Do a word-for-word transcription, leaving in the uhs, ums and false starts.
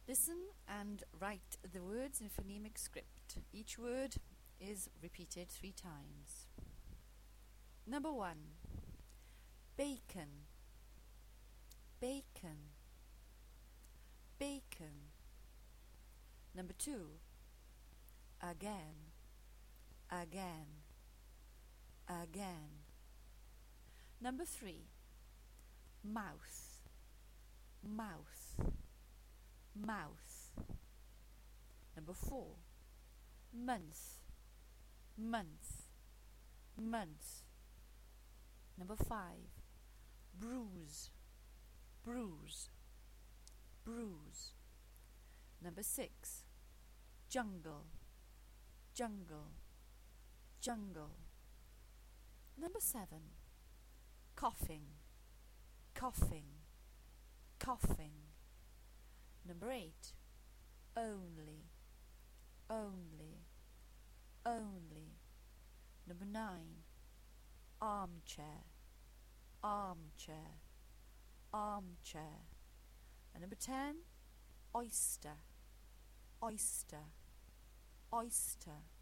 Listen and write the words in phonemic script. Each word is repeated three times. Number one, bacon, bacon, bacon. Number two, again, again, again. Number three, mouth, mouth, mouth. Number four, month, month, month. Number five, bruise, bruise, bruise. Number six, jungle, jungle, jungle. Number seven, coughing, coughing, coughing. Number eight, only, only, only. Number nine, armchair, armchair, armchair. And number ten, oyster, oyster, oyster.